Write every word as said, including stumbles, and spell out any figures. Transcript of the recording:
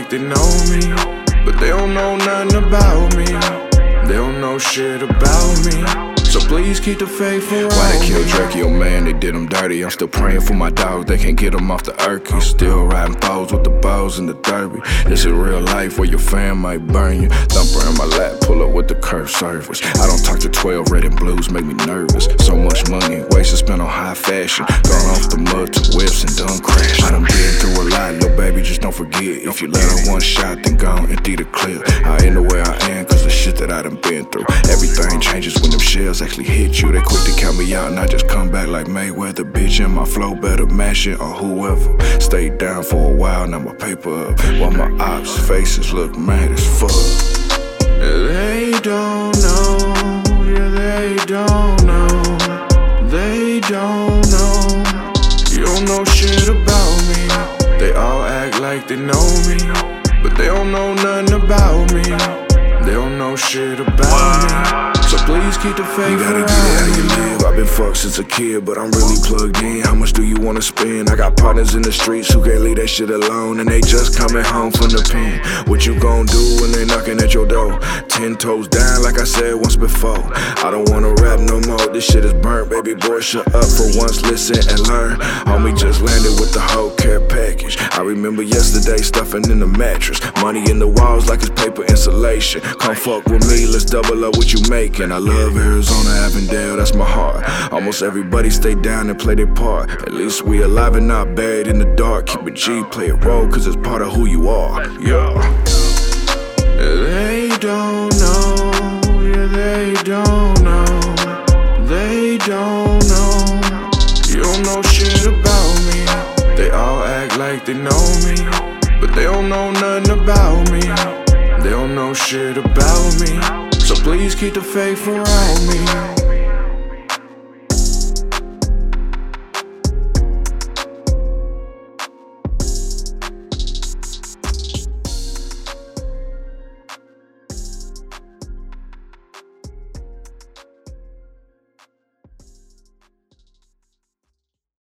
like they know me, but they don't know nothing about me. They don't know shit about me, so please keep the faith around me. Why they killed Drake, your man, they did him dirty. I'm still praying for my dog, they can't get him off the Urky. Still riding foes with the balls and the derby. This is real life where your fan might burn you. Thumper in my lap, pull up with the curve service. I don't talk to twelve, red and blues make me nervous. So much money, wasted spent on high fashion. Gone off the mud to whips and done crash. I done been through a lot, little baby, just don't forget. If you let her one shot, then gone empty the clip. I end the way I am, cause the shit that I done been through. Everything changes when them shells actually hit you. They quick to count me out and I just come back like Mayweather. Bitch, and my flow better match it or whoever. Stayed down for a while, now my paper up. While my ops' faces look mad as fuck. They don't know, yeah they don't know. They don't know, you don't know shit about me. They all act like they know me, but they don't know nothing about me. They don't know shit about me, so please keep the faith. You gotta around get it how you me. live. I've been fucked since a kid, but I'm really plugged in. How much do you wanna spend? I got partners in the streets who can't leave that shit alone, and they just coming home from the pen. What you gon' do when they knocking at your door? Ten toes down, like I said once before. I don't wanna rap no more. This shit is burnt, baby boy. Shut up for once, listen and learn. Homie just landed with the whole care package. I remember yesterday stuffing in the mattress. Money in the walls like it's paper insulation. Come fuck with me, let's double up what you making. I love Arizona, Avondale, that's my heart. Almost everybody stay down and play their part. At least we alive and not buried in the dark. Keep it G, play a role, cause it's part of who you are. Yeah. They don't know, yeah they don't know. They don't know, you don't know shit about me. They all act like they know me, but they don't know nothing about me. They don't know shit about me, so please keep the faith around me.